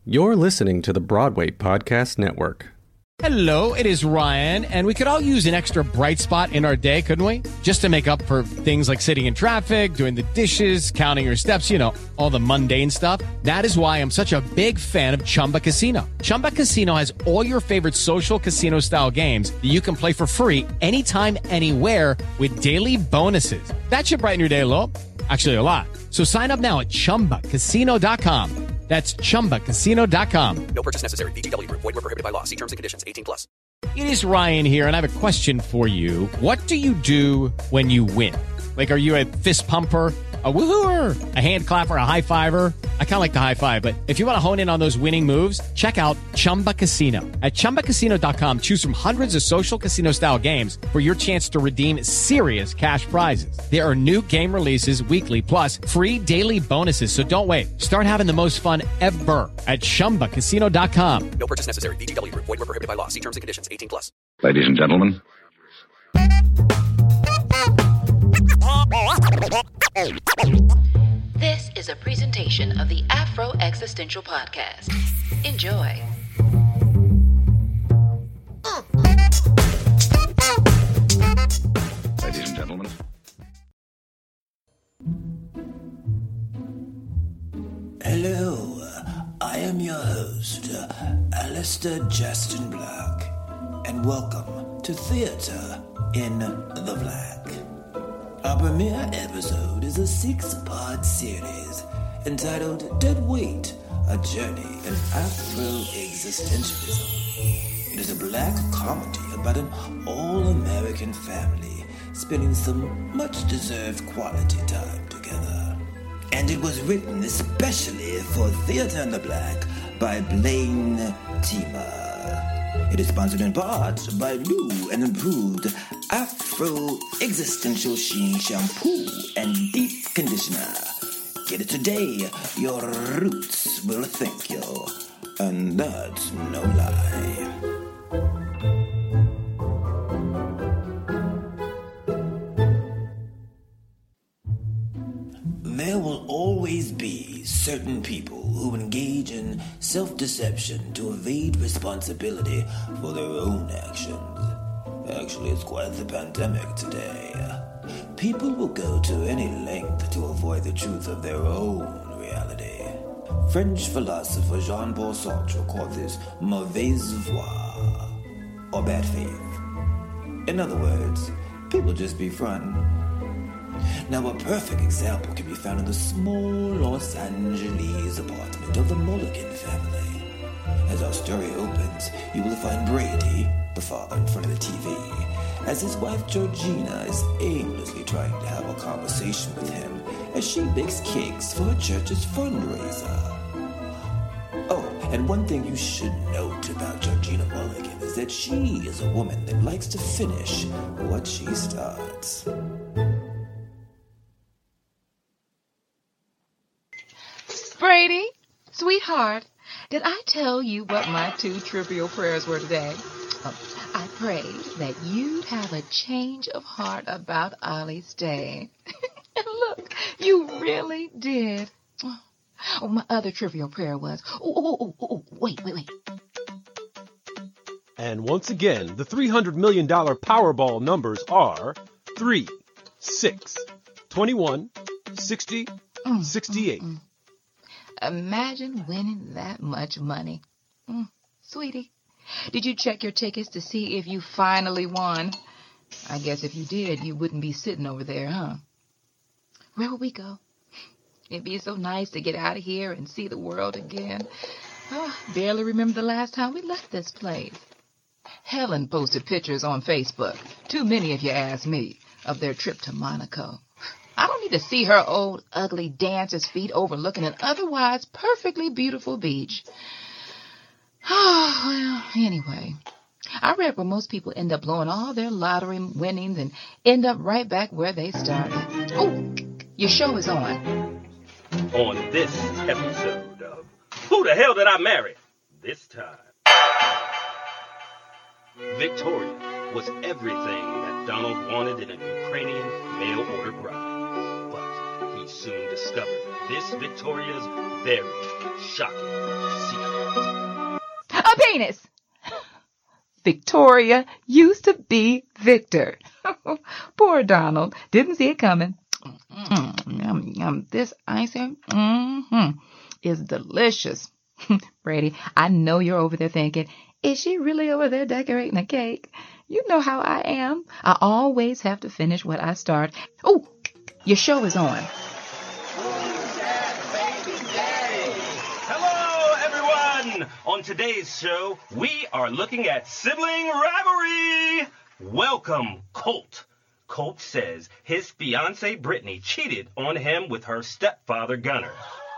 You're listening to the Broadway Podcast Network. Hello, it is Ryan, and we could all use an extra bright spot in our day, couldn't we? Just to make up for things like sitting in traffic, doing the dishes, counting your steps, you know, all the mundane stuff. That is why I'm such a big fan of Chumba Casino. Chumba Casino has all your favorite social casino-style games that you can play for free anytime, anywhere with daily bonuses. That should brighten your day a little. Actually, a lot. So sign up now at ChumbaCasino.com. That's ChumbaCasino.com. No purchase necessary. VGW Group. Void where prohibited by law. See terms and conditions. 18+. It is Ryan here, and I have a question for you. What do you do when you win? Like, are you a fist pumper, a woohooer, a hand clapper, a high fiver? I kind of like the high five, but if you want to hone in on those winning moves, check out Chumba Casino. At ChumbaCasino.com, choose from hundreds of social casino-style games for your chance to redeem serious cash prizes. There are new game releases weekly, plus free daily bonuses, so don't wait. Start having the most fun ever at ChumbaCasino.com. No purchase necessary. VGW Group. Void where prohibited by law. See terms and conditions. 18+. Ladies and gentlemen. This is a presentation of the Afro Existential Podcast. Enjoy. Ladies and gentlemen. Hello, I am your host, Alistair Justin Black, and welcome to Theatre in the Black. Our premiere episode is a 6-part series entitled Dead Weight, A Journey in Afro-Existentialism. It is a black comedy about an all-American family spending some much-deserved quality time together. And it was written especially for Theatre in the Black by Blaine Tima. It is sponsored in part by new and improved Afro-Existential Sheen Shampoo and Deep Conditioner. Get it today, your roots will thank you. And that's no lie. There will always be certain people who engage in self-deception to evade responsibility for their own actions. Actually, it's quite the pandemic today. People will go to any length to avoid the truth of their own reality. French philosopher Jean-Paul Sartre called this mauvaise foi, or bad faith. In other words, people just be fronting. Now, a perfect example can be found in the small Los Angeles apartment of the Mulligan family. As our story opens, you will find Brady, the father, in front of the TV, as his wife Georgina is aimlessly trying to have a conversation with him as she bakes cakes for her church's fundraiser. Oh, and one thing you should note about Georgina Mulligan is that she is a woman that likes to finish what she starts. Brady, sweetheart, did I tell you what my 2 trivial prayers were today? I prayed that you'd have a change of heart about Ollie's day. And look, you really did. Oh, my other trivial prayer was, wait. And once again, the $300 million Powerball numbers are 3, 6, 21, 60, 68. Imagine winning that much money. Sweetie, did you check your tickets to see if you finally won? I guess if you did, you wouldn't be sitting over there, huh? Where would we go? It'd be so nice to get out of here and see the world again. Barely remember the last time we left this place. Helen posted pictures on Facebook, too many if you ask me, of their trip to Monaco. I don't need to see her old, ugly dancer's feet overlooking an otherwise perfectly beautiful beach. Well, anyway, I read where most people end up blowing all their lottery winnings and end up right back where they started. Oh, your show is on. On this episode of Who the Hell Did I Marry This Time? Victoria was everything that Donald wanted in a Ukrainian mail-order bride. But he soon discovered this Victoria's very shocking secret. penis. Victoria used to be Victor. Poor Donald. Didn't see it coming. Yum, yum. This icing is delicious. Brady, I know you're over there thinking, is she really over there decorating a cake? You know how I am. I always have to finish what I start. Oh, your show is on. Hello, everyone! On today's show, we are looking at sibling rivalry. Welcome, Colt. Colt says his fiancée Brittany cheated on him with her stepfather Gunner.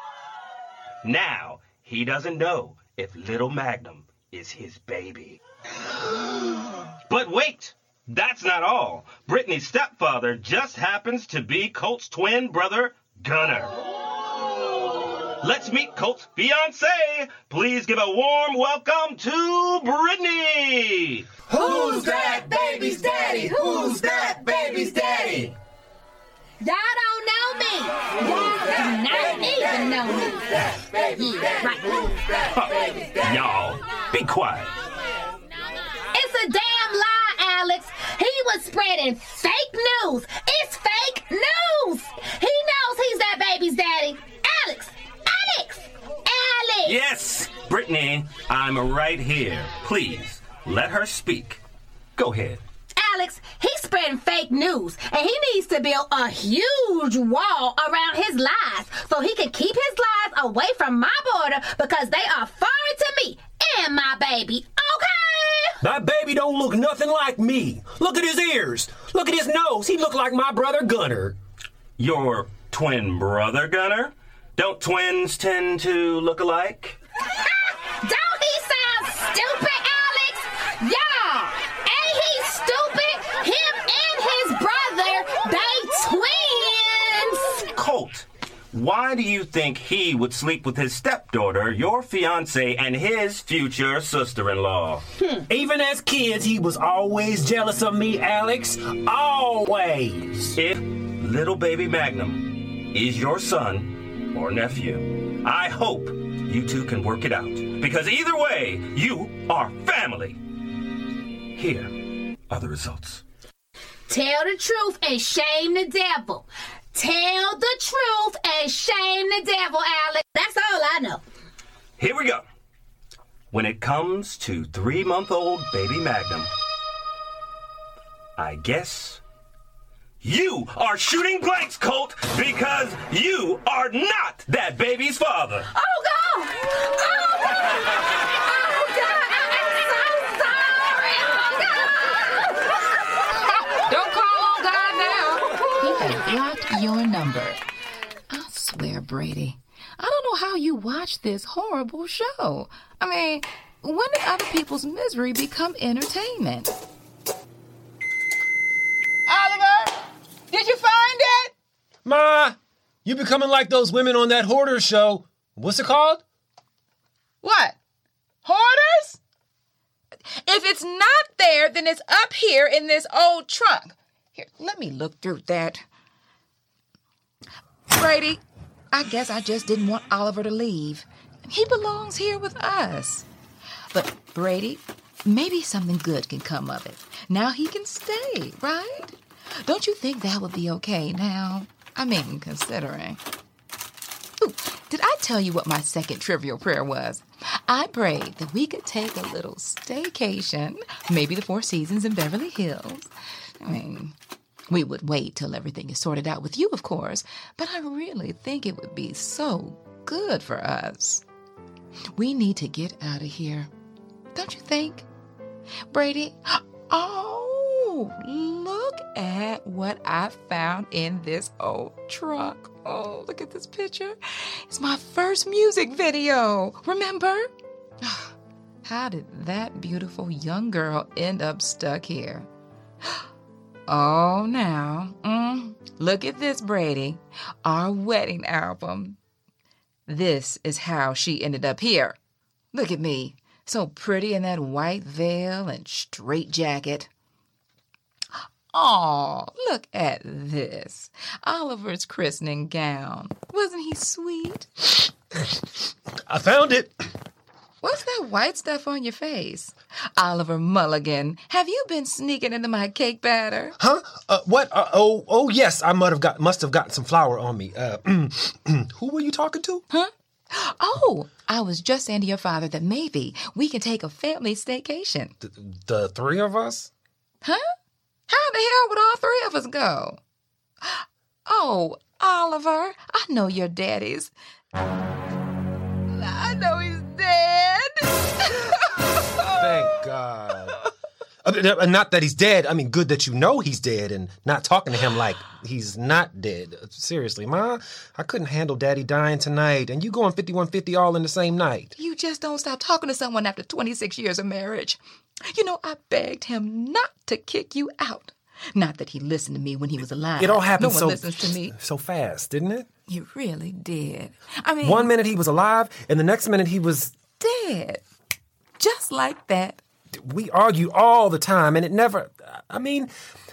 Now, he doesn't know if little Magnum is his baby. But wait, that's not all. Brittany's stepfather just happens to be Colt's twin brother, Gunner. Let's meet Colt's fiancée. Please give a warm welcome to Brittany. Who's that baby's daddy? Who's that baby's daddy? Y'all don't know me. Y'all do not even know me. Yeah, right. Y'all, be quiet. It's a damn lie, Alex. He was spreading fake news. It's fake news. He knows he's that baby's daddy. Alex! Alex! Alex! Yes, Brittany, I'm right here. Please, let her speak. Go ahead. Alex, he's spreading fake news, and he needs to build a huge wall around his lies so he can keep his lies away from my border because they are foreign to me and my baby, okay? That baby don't look nothing like me. Look at his ears. Look at his nose. He look like my brother Gunner. Your twin brother, Gunner? Don't twins tend to look alike? Don't he sound stupid, Alex? Y'all, ain't he stupid? Him and his brother, they twins. Colt, why do you think he would sleep with his stepdaughter, your fiancé, and his future sister-in-law? Even as kids, he was always jealous of me, Alex. Always. If little baby Magnum is your son or nephew, I hope you two can work it out. Because either way, you are family. Here are the results. Tell the truth and shame the devil. Tell the truth and shame the devil, Alex. That's all I know. Here we go. When it comes to 3-month-old baby Magnum, I guess you are shooting blanks, Colt, because you are not that baby's father. Oh, God! Oh, God! Oh, God! I'm so sorry! Oh, God! Don't call on God now. He has blocked your number. I swear, Brady, I don't know how you watch this horrible show. I mean, when did other people's misery become entertainment? Oliver, did you find it? Ma, you becoming like those women on that Hoarder show. What's it called? What? Hoarders? If it's not there, then it's up here in this old trunk. Here, let me look through that. Brady, I guess I just didn't want Oliver to leave. He belongs here with us. But, Brady, maybe something good can come of it. Now he can stay, right? Don't you think that would be okay now? I mean, considering. Ooh, did I tell you what my second trivial prayer was? I prayed that we could take a little staycation, maybe the Four Seasons in Beverly Hills. I mean, we would wait till everything is sorted out with you, of course, but I really think it would be so good for us. We need to get out of here. Don't you think? Brady? Oh, look at what I found in this old truck. Oh, look at this picture. It's my first music video. Remember? How did that beautiful young girl end up stuck here? Oh, now. Look at this, Brady. Our wedding album. This is how she ended up here. Look at me. So pretty in that white veil and straight jacket. Oh, look at this. Oliver's christening gown. Wasn't he sweet? I found it. What's that white stuff on your face? Oliver Mulligan, have you been sneaking into my cake batter? Huh? What? Yes, I must have gotten some flour on me. Who were you talking to? Huh? Oh, I was just saying to your father that maybe we can take a family staycation. The three of us? Huh? How the hell would all three of us go? Oh, Oliver, I know your daddy's. I know he's dead. Thank God. Not that he's dead. I mean, good that you know he's dead and not talking to him like he's not dead. Seriously, Ma, I couldn't handle Daddy dying tonight, and you going 5150 all in the same night. You just don't stop talking to someone after 26 years of marriage. You know, I begged him not to kick you out. Not that he listened to me when he was alive. It all happened no one listens to me. so fast, didn't it? You really did. I mean... One minute he was alive, and the next minute he was... dead. Just like that. We argue all the time, and it never... I mean,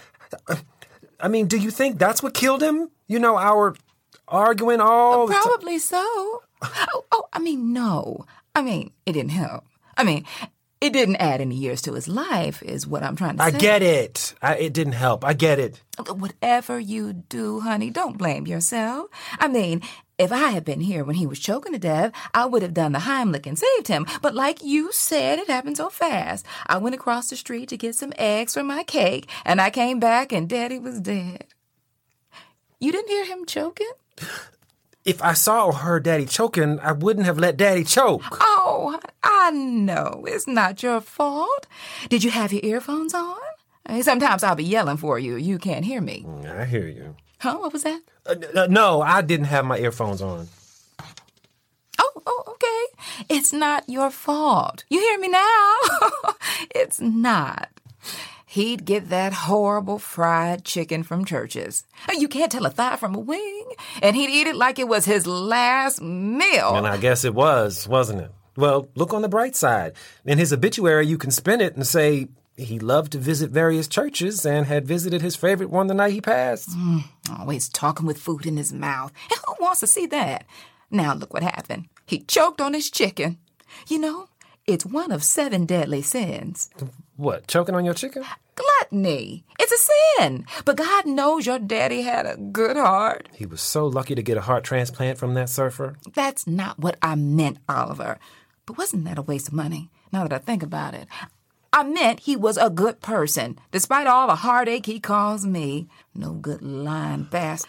do you think that's what killed him? You know, our arguing all the time? Probably so. No. It didn't help. It didn't add any years to his life, is what I'm trying to say. I get it. It didn't help. I get it. Whatever you do, honey, don't blame yourself. If I had been here when he was choking to death, I would have done the Heimlich and saved him. But like you said, it happened so fast. I went across the street to get some eggs for my cake, and I came back and Daddy was dead. You didn't hear him choking? If I saw or heard Daddy choking, I wouldn't have let Daddy choke. Oh, I know. It's not your fault. Did you have your earphones on? Sometimes I'll be yelling for you. You can't hear me. I hear you. Huh? What was that? No, I didn't have my earphones on. Oh, okay. It's not your fault. You hear me now? It's not. He'd get that horrible fried chicken from Church's. You can't tell a thigh from a wing. And he'd eat it like it was his last meal. And I guess it was, wasn't it? Well, look on the bright side. In his obituary, you can spin it and say he loved to visit various churches and had visited his favorite one the night he passed. Always talking with food in his mouth. And who wants to see that? Now look what happened. He choked on his chicken. You know, it's one of 7 deadly sins. What, choking on your chicken? Gluttony. It's a sin. But God knows your daddy had a good heart. He was so lucky to get a heart transplant from that surfer. That's not what I meant, Oliver. But wasn't that a waste of money, now that I think about it? I meant he was a good person, despite all the heartache he caused me. No good lying bastard.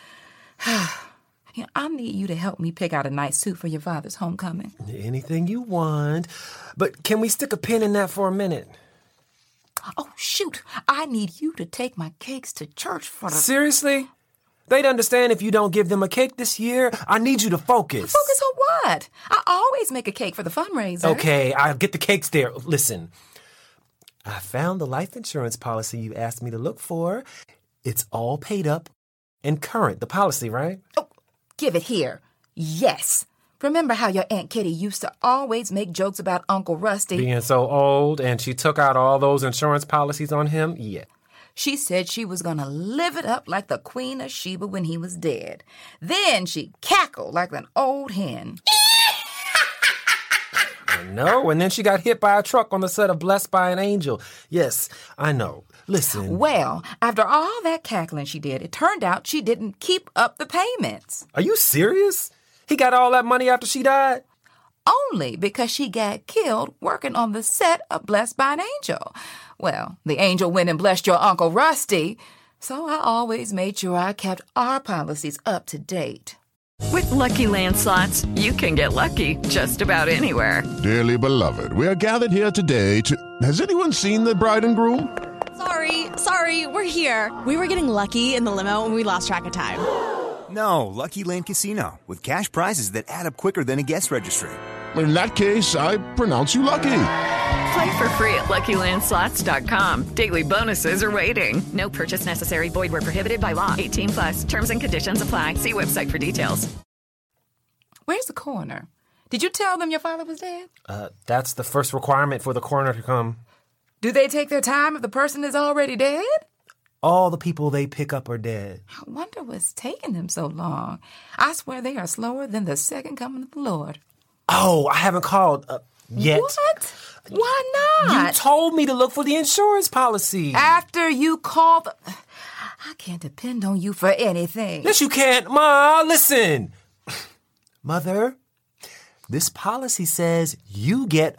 I need you to help me pick out a nice suit for your father's homecoming. Anything you want. But can we stick a pin in that for a minute? Oh, shoot. I need you to take my cakes to church for the... Seriously? They'd understand if you don't give them a cake this year. I need you to focus. Focus on what? I always make a cake for the fundraiser. Okay, I'll get the cakes there. Listen, I found the life insurance policy you asked me to look for. It's all paid up and current, the policy, right? Oh, give it here. Yes. Remember how your Aunt Kitty used to always make jokes about Uncle Rusty? Being so old, and she took out all those insurance policies on him? Yeah. She said she was going to live it up like the Queen of Sheba when he was dead. Then she cackled like an old hen. I know, and then she got hit by a truck on the set of Blessed by an Angel. Yes, I know. Listen. Well, after all that cackling she did, it turned out she didn't keep up the payments. Are you serious? He got all that money after she died? Only because she got killed working on the set of Blessed by an Angel. Well, the angel went and blessed your Uncle Rusty, so I always made sure I kept our policies up to date. With Lucky Land Slots, you can get lucky just about anywhere. Dearly beloved, we are gathered here today to... Has anyone seen the bride and groom? Sorry, we're here. We were getting lucky in the limo and we lost track of time. No, Lucky Land Casino, with cash prizes that add up quicker than a guest registry. In that case, I pronounce you lucky. Play for free at LuckyLandSlots.com. Daily bonuses are waiting. No purchase necessary. Void where prohibited by law. 18+. Terms and conditions apply. See website for details. Where's the coroner? Did you tell them your father was dead? That's the first requirement for the coroner to come. Do they take their time if the person is already dead? All the people they pick up are dead. I wonder what's taking them so long. I swear they are slower than the second coming of the Lord. Oh, I haven't called. Yet. What? Why not? You told me to look for the insurance policy. After you called the... I can't depend on you for anything. Yes, you can't. Ma, listen. Mother, this policy says you get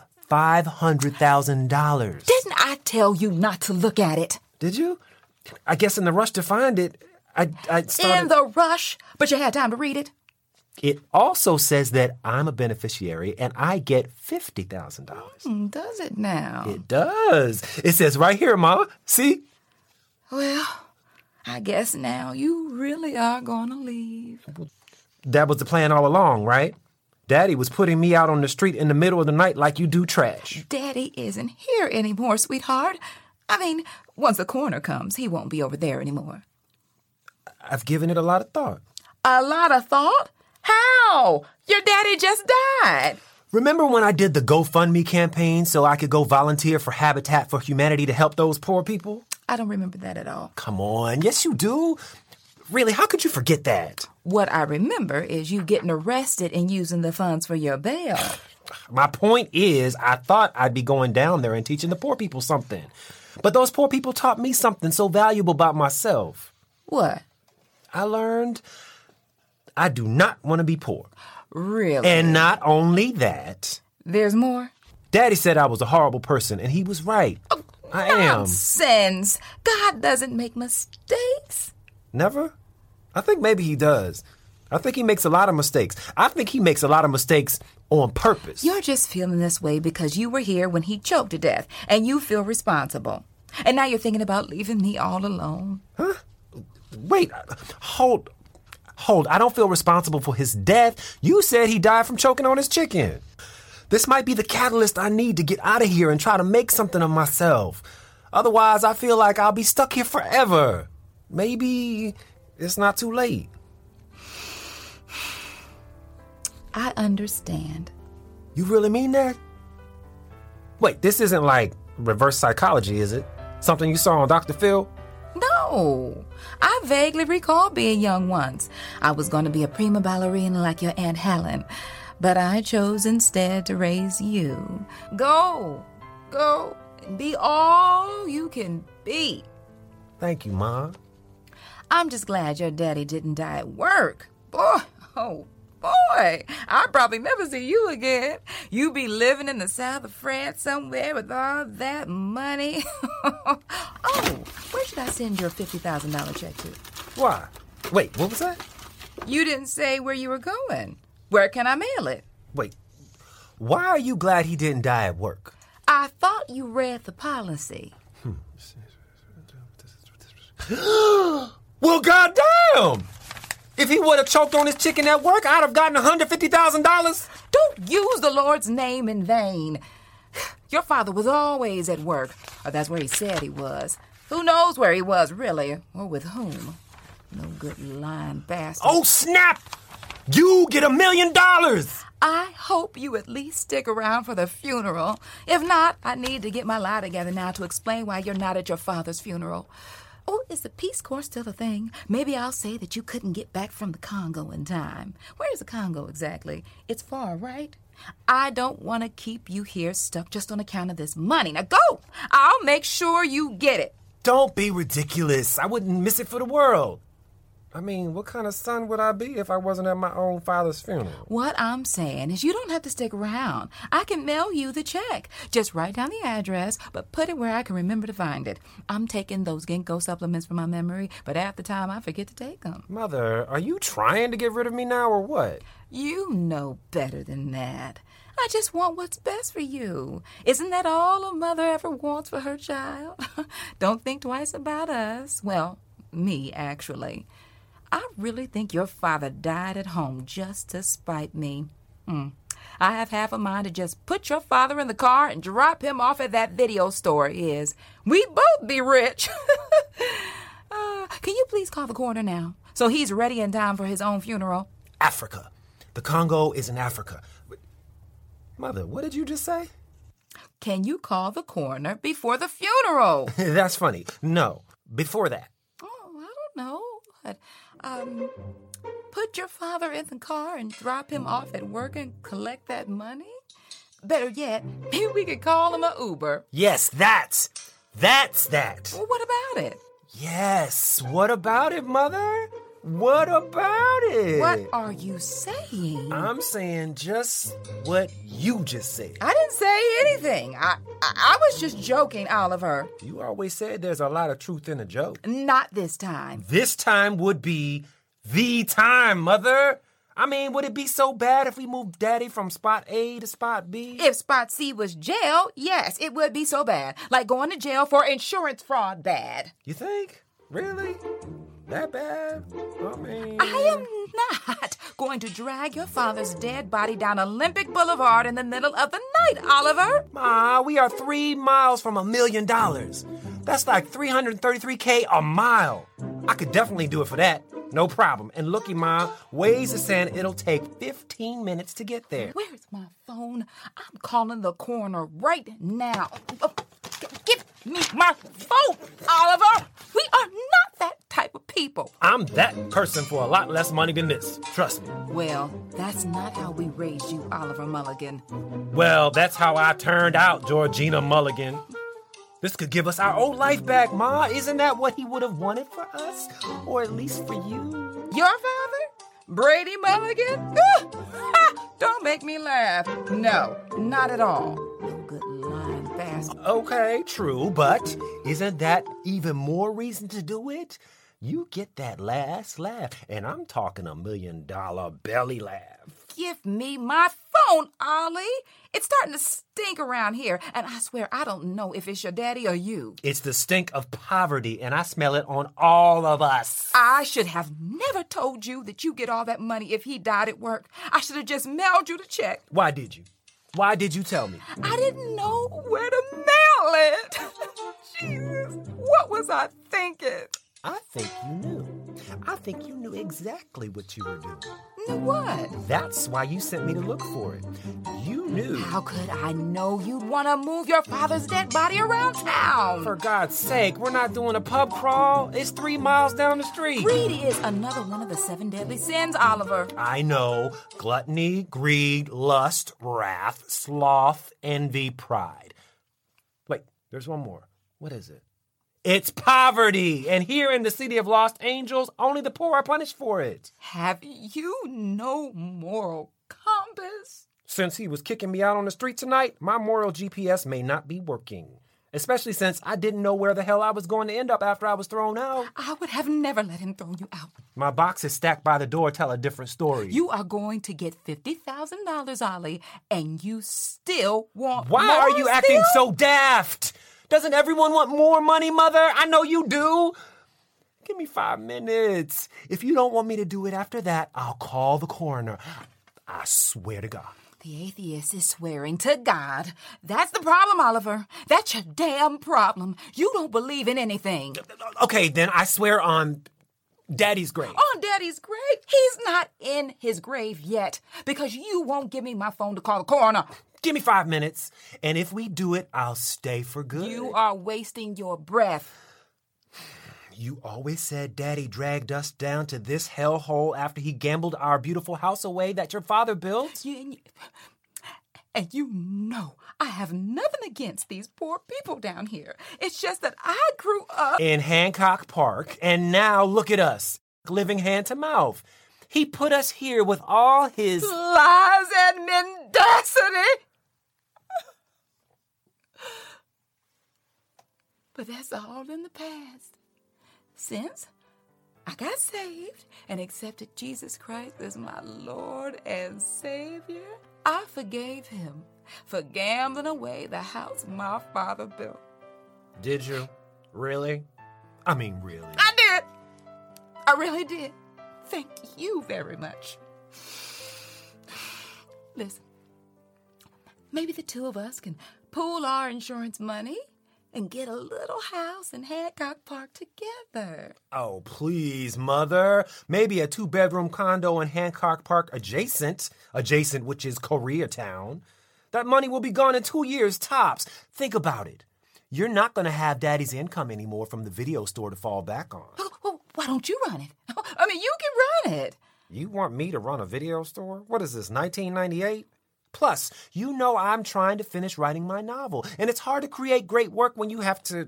$500,000. Didn't I tell you not to look at it? Did you? I guess in the rush to find it, I started... In the rush? But you had time to read it? It also says that I'm a beneficiary and I get $50,000. Does it now? It does. It says right here, Ma. See? Well, I guess now you really are going to leave. That was the plan all along, right? Daddy was putting me out on the street in the middle of the night like you do trash. Daddy isn't here anymore, sweetheart. I mean, once the coroner comes, he won't be over there anymore. I've given it a lot of thought. A lot of thought? How? Your daddy just died. Remember when I did the GoFundMe campaign so I could go volunteer for Habitat for Humanity to help those poor people? I don't remember that at all. Come on. Yes, you do. Really, how could you forget that? What I remember is you getting arrested and using the funds for your bail. My point is, I thought I'd be going down there and teaching the poor people something. But those poor people taught me something so valuable about myself. What? I learned I do not want to be poor. Really? And not only that. There's more? Daddy said I was a horrible person, and he was right. Oh, I am. Nonsense. God doesn't make mistakes. Never? I think maybe he does. I think he makes a lot of mistakes. I think he makes a lot of mistakes on purpose. You're just feeling this way because you were here when he choked to death, and you feel responsible. And now you're thinking about leaving me all alone. Huh? Wait, hold. I don't feel responsible for his death. You said he died from choking on his chicken. This might be the catalyst I need to get out of here and try to make something of myself. Otherwise, I feel like I'll be stuck here forever. Maybe it's not too late. I understand. You really mean that? Wait, this isn't like reverse psychology, is it? Something you saw on Dr. Phil? No. I vaguely recall being young once. I was going to be a prima ballerina like your Aunt Helen, but I chose instead to raise you. Go, and be all you can be. Thank you, Mom. I'm just glad your daddy didn't die at work. Boy, I'll probably never see you again. You be living in the south of France somewhere with all that money. Oh, where should I send your $50,000 check to? Why? Wait, what was that? You didn't say where you were going. Where can I mail it? Wait, why are you glad he didn't die at work? I thought you read the policy. Well, goddamn! If he would have choked on his chicken at work, I'd have gotten $150,000. Don't use the Lord's name in vain. Your father was always at work, or that's where he said he was. Who knows where he was, really, or with whom? No good lying bastard. Oh, snap! You get $1 million! I hope you at least stick around for the funeral. If not, I need to get my lie together now to explain why you're not at your father's funeral. Oh, is the Peace Corps still a thing? Maybe I'll say that you couldn't get back from the Congo in time. Where's the Congo exactly? It's far, right? I don't want to keep you here stuck just on account of this money. Now go! I'll make sure you get it. Don't be ridiculous. I wouldn't miss it for the world. I mean, what kind of son would I be if I wasn't at my own father's funeral? What I'm saying is you don't have to stick around. I can mail you the check. Just write down the address, but put it where I can remember to find it. I'm taking those ginkgo supplements from my memory, but half the time I forget to take them. Mother, are you trying to get rid of me now or what? You know better than that. I just want what's best for you. Isn't that all a mother ever wants for her child? Don't think twice about us. Well, me, actually. I really think your father died at home just to spite me. I have half a mind to just put your father in the car and drop him off at that video store of his. We'd both be rich. Can you please call the coroner now so he's ready in time for his own funeral? Africa. The Congo is in Africa. Mother, what did you just say? Can you call the coroner before the funeral? That's funny. No, before that. Oh, I don't know. Put your father in the car and drop him off at work and collect that money? better yet, maybe we could call him a Uber. Yes, that's that. Well, what about it? Yes, what about it, Mother? What about it? What are you saying? I'm saying just what you just said. I didn't say anything. I was just joking, Oliver. You always said there's a lot of truth in a joke. Not this time. This time would be the time, Mother. I mean, would it be so bad if we moved Daddy from spot A to spot B? If spot C was jail, yes, it would be so bad. Like going to jail for insurance fraud bad. You think? Really? That bad? I am not going to drag your father's dead body down Olympic Boulevard in the middle of the night, Oliver. Ma, we are 3 miles from $1 million. That's like $333K a mile. I could definitely do it for that. No problem. And looky, Ma, Waze is saying it'll take 15 minutes to get there. Where's my phone? I'm calling the coroner right now. Give me my phone, Oliver. We are not that type of people. I'm that person for a lot less money than this. Trust me. Well, that's not how we raised you, Oliver Mulligan. Well, that's how I turned out, Georgina Mulligan. This could give us our old life back, Ma. Isn't that what he would have wanted for us? Or at least for you? Your father? Brady Mulligan? Don't make me laugh. No, not at all. No good lying bastard. Okay, true, but isn't that even more reason to do it? You get that last laugh, and I'm talking $1 million belly laugh. Give me my phone, Ollie. It's starting to stink around here, and I swear I don't know if it's your daddy or you. It's the stink of poverty, and I smell it on all of us. I should have never told you that you get all that money if he died at work. I should have just mailed you the check. Why did you? Why did you tell me? I didn't know where to mail it. Jesus, what was I thinking? I think you knew. I think you knew exactly what you were doing. Knew what? That's why you sent me to look for it. You knew. How could I know you'd want to move your father's dead body around town? For God's sake, we're not doing a pub crawl. It's 3 miles down the street. Greed is another one of the 7 deadly sins, Oliver. I know. Gluttony, greed, lust, wrath, sloth, envy, pride. Wait, there's one more. What is it? It's poverty. And here in the city of Lost Angels, only the poor are punished for it. Have you no moral compass? Since he was kicking me out on the street tonight, my moral GPS may not be working. Especially since I didn't know where the hell I was going to end up after I was thrown out. I would have never let him throw you out. My boxes stacked by the door tell a different story. You are going to get $50,000, Ollie, and you still want Why more are you still? acting so daft? Doesn't everyone want more money, Mother? I know you do. Give me 5 minutes. If you don't want me to do it after that, I'll call the coroner. I swear to God. The atheist is swearing to God. That's the problem, Oliver. That's your damn problem. You don't believe in anything. Okay, then I swear on Daddy's grave. On Daddy's grave? He's not in his grave yet because you won't give me my phone to call the coroner. Give me 5 minutes, and if we do it, I'll stay for good. You are wasting your breath. You always said Daddy dragged us down to this hellhole after he gambled our beautiful house away that your father built. And you know I have nothing against these poor people down here. It's just that I grew up in Hancock Park, and now look at us, living hand to mouth. He put us here with all his lies and mendacity. But that's all in the past. Since I got saved and accepted Jesus Christ as my Lord and Savior, I forgave him for gambling away the house my father built. Did you? Really? I mean, really? I did. I really did. Thank you very much. Listen, maybe the two of us can pool our insurance money and get a little house in Hancock Park together. Oh, please, Mother. Maybe a 2-bedroom condo in Hancock Park adjacent, which is Koreatown. That money will be gone in 2 years tops. Think about it. You're not going to have Daddy's income anymore from the video store to fall back on. Well, why don't you run it? I mean, you can run it. You want me to run a video store? What is this, 1998? Plus, you know I'm trying to finish writing my novel, and it's hard to create great work when you have to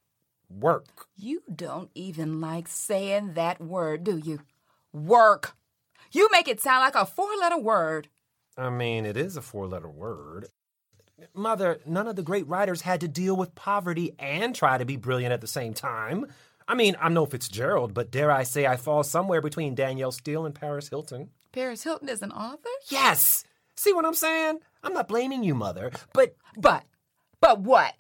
work. You don't even like saying that word, do you? Work. You make it sound like a 4-letter word. I mean, it is a 4-letter word. Mother, none of the great writers had to deal with poverty and try to be brilliant at the same time. I mean, I'm no Fitzgerald, but dare I say I fall somewhere between Danielle Steele and Paris Hilton. Paris Hilton is an author? Yes! See what I'm saying? I'm not blaming you, Mother, but... But what?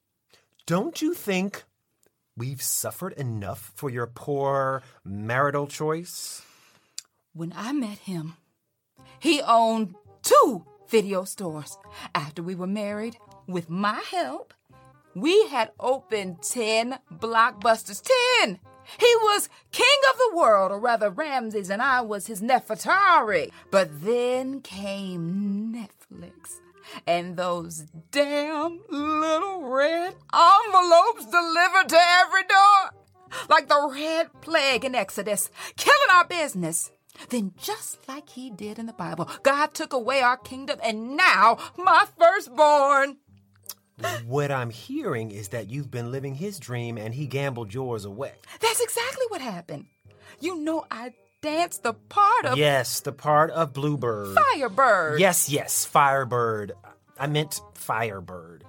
Don't you think we've suffered enough for your poor marital choice? When I met him, he owned 2 video stores. After we were married, with my help, we had opened 10 Blockbusters. 10! He was king of the world, or rather Ramses, and I was his Nefertari. But then came Netflix, and those damn little red envelopes delivered to every door, like the Red Plague in Exodus, killing our business. Then, just like he did in the Bible, God took away our kingdom, and now my firstborn. What I'm hearing is that you've been living his dream and he gambled yours away. That's exactly what happened. You know, I danced the part of... Yes, the part of Bluebird. Firebird. Yes, Firebird. I meant Firebird.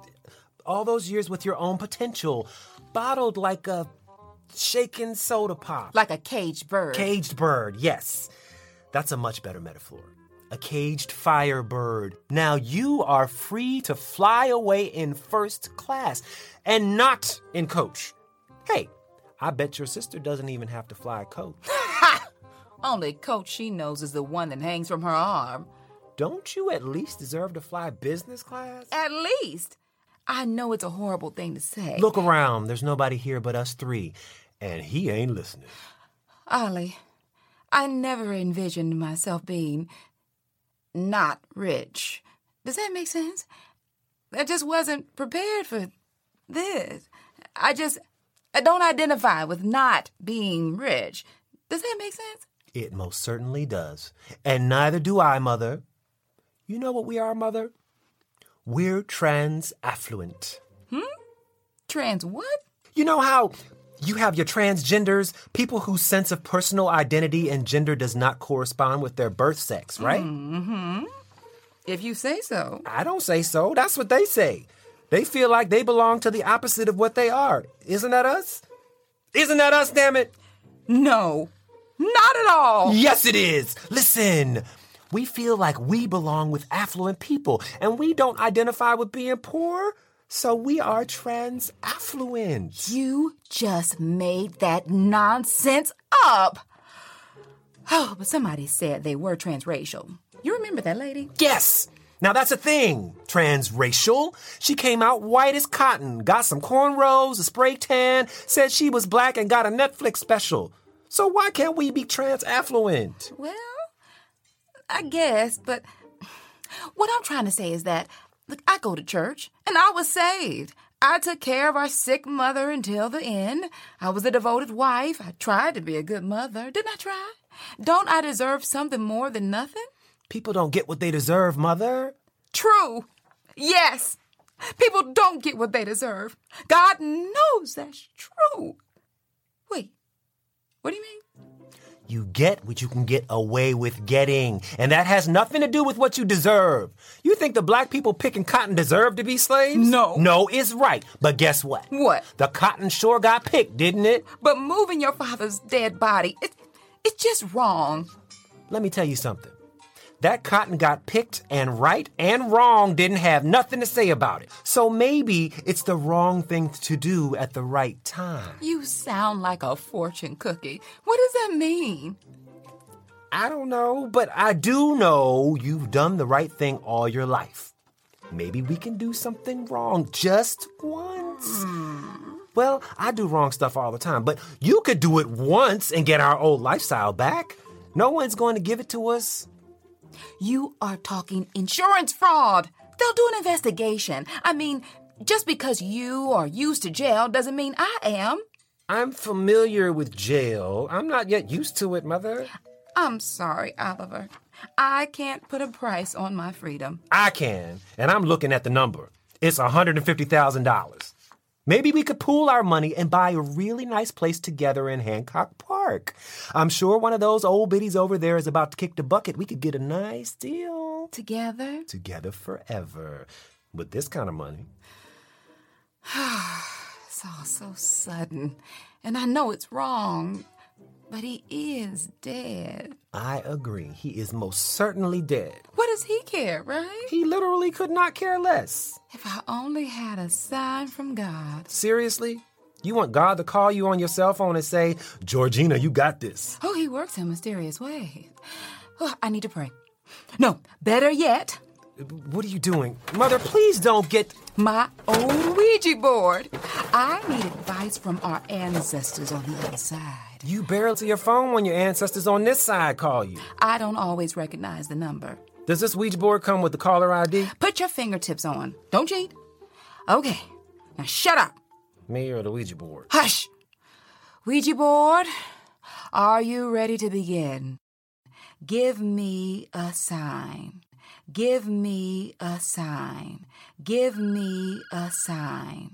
All those years with your own potential, bottled like a shaken soda pop. Like a caged bird. Caged bird, yes. That's a much better metaphor. A caged firebird. Now you are free to fly away in first class and not in coach. Hey, I bet your sister doesn't even have to fly coach. Ha! Only coach she knows is the one that hangs from her arm. Don't you at least deserve to fly business class? At least. I know it's a horrible thing to say. Look around. There's nobody here but us 3. And he ain't listening. Ollie, I never envisioned myself being not rich. Does that make sense? I just wasn't prepared for this. I don't identify with not being rich. Does that make sense? It most certainly does. And neither do I, Mother. You know what we are, Mother? We're trans-affluent. Trans what? You know how you have your transgenders, people whose sense of personal identity and gender does not correspond with their birth sex, right? Mm-hmm. If you say so. I don't say so. That's what they say. They feel like they belong to the opposite of what they are. Isn't that us? Isn't that us, damn it? No, not at all. Yes, it is. Listen, we feel like we belong with affluent people, and we don't identify with being poor. So we are trans-affluent. You just made that nonsense up. Oh, but somebody said they were transracial. You remember that lady? Yes. Now that's a thing. Transracial. She came out white as cotton, got some cornrows, a spray tan, said she was black and got a Netflix special. So why can't we be trans-affluent? Well, I guess, but what I'm trying to say is that look, I go to church, and I was saved. I took care of our sick mother until the end. I was a devoted wife. I tried to be a good mother. Didn't I try? Don't I deserve something more than nothing? People don't get what they deserve, Mother. True. Yes. People don't get what they deserve. God knows that's true. Wait, what do you mean? You get what you can get away with getting, and that has nothing to do with what you deserve. You think the black people picking cotton deserve to be slaves? No. No, it's right. But guess what? What? The cotton sure got picked, didn't it? But moving your father's dead body, it's just wrong. Let me tell you something. That cotton got picked, and right and wrong didn't have nothing to say about it. So maybe it's the wrong thing to do at the right time. You sound like a fortune cookie. What does that mean? I don't know, but I do know you've done the right thing all your life. Maybe we can do something wrong just once. Well, I do wrong stuff all the time, but you could do it once and get our old lifestyle back. No one's going to give it to us. You are talking insurance fraud. They'll do an investigation. I mean, just because you are used to jail doesn't mean I am. I'm familiar with jail. I'm not yet used to it, Mother. I'm sorry, Oliver. I can't put a price on my freedom. I can, and I'm looking at the number. It's $150,000. Maybe we could pool our money and buy a really nice place together in Hancock Park. I'm sure one of those old biddies over there is about to kick the bucket. We could get a nice deal. Together? Together forever. With this kind of money. It's all so sudden. And I know it's wrong, but he is dead. I agree. He is most certainly dead. What does he care, right? He literally could not care less. If I only had a sign from God. Seriously? You want God to call you on your cell phone and say, Georgina, you got this? Oh, he works in mysterious ways. Oh, I need to pray. No, better yet. What are you doing? Mother, please don't get... My old Ouija board. I need advice from our ancestors on the other side. You barrel to your phone when your ancestors on this side call you. I don't always recognize the number. Does this Ouija board come with the caller ID? Put your fingertips on. Don't cheat. Okay, now shut up. Me or the Ouija board? Hush. Ouija board, are you ready to begin? Give me a sign. Give me a sign. Give me a sign.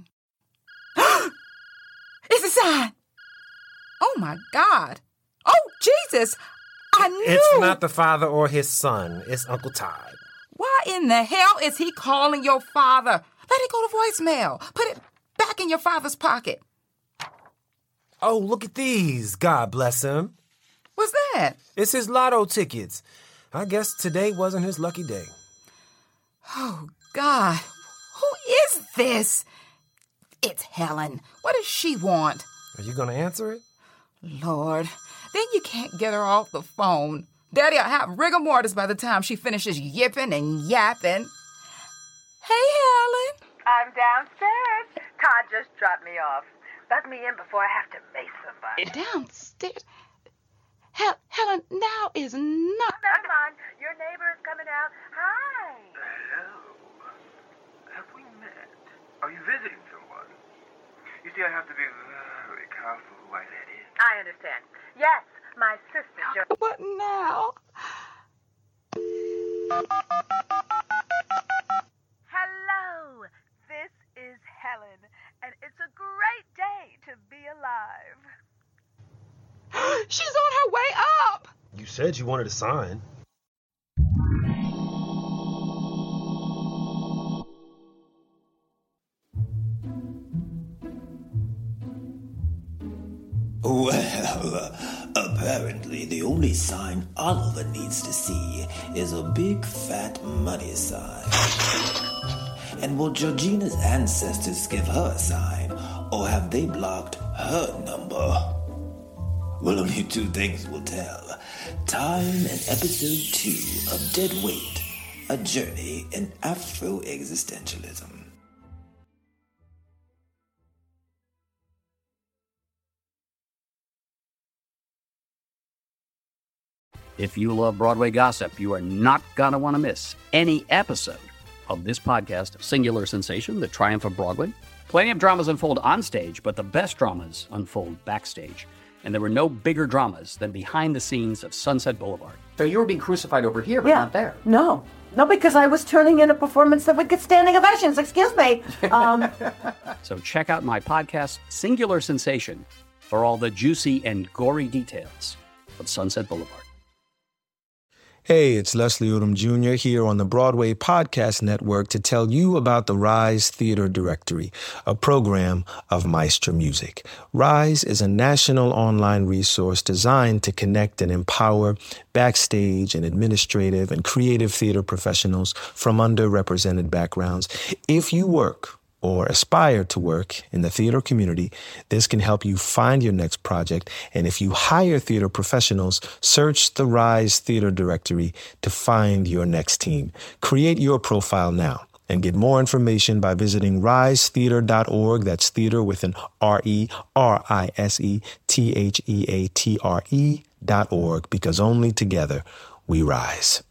It's a sign! Oh, my God. Oh, Jesus! I knew! It's not the father or his son. It's Uncle Todd. Why in the hell is he calling your father? Let it go to voicemail. Put it back in your father's pocket. Oh, look at these. God bless him. What's that? It's his lotto tickets. I guess today wasn't his lucky day. Oh, God. Who is this? It's Helen. What does she want? Are you going to answer it? Lord, then you can't get her off the phone. Daddy'll have rigor mortis by the time she finishes yipping and yapping. Hey, Helen. I'm downstairs. Todd just dropped me off. Let me in before I have to mace somebody. Downstairs? Helen, now is not... Never mind. Your neighbor is coming out. Hi. Hello. Have we met? Are you visiting someone? You see, I have to be very careful who I let in. I understand. Yes, my sister. What now? Hello. This is Helen, and it's a great day to be alive. She's on her way up! You said you wanted a sign. Well, apparently the only sign Oliver needs to see is a big fat money sign. And will Georgina's ancestors give her a sign, or have they blocked her number? Well, only two things will tell. Time and episode 2 of Dead Weight, a journey in Afro-existentialism. If you love Broadway gossip, you are not going to want to miss any episode of this podcast, Singular Sensation, The Triumph of Broadway. Plenty of dramas unfold on stage, but the best dramas unfold backstage. And there were no bigger dramas than behind the scenes of Sunset Boulevard. So you were being crucified over here, but not there. No, because I was turning in a performance that would get standing ovations. Excuse me. So check out my podcast, Singular Sensation, for all the juicy and gory details of Sunset Boulevard. Hey, it's Leslie Odom Jr. here on the Broadway Podcast Network to tell you about the Rise Theater Directory, a program of Maestro Music. Rise is a national online resource designed to connect and empower backstage and administrative and creative theater professionals from underrepresented backgrounds. If you work or aspire to work in the theater community, this can help you find your next project. And if you hire theater professionals, search the Rise Theater Directory to find your next team. Create your profile now and get more information by visiting risetheater.org. That's theater with an RERISETHEATRE.org, because only together we rise.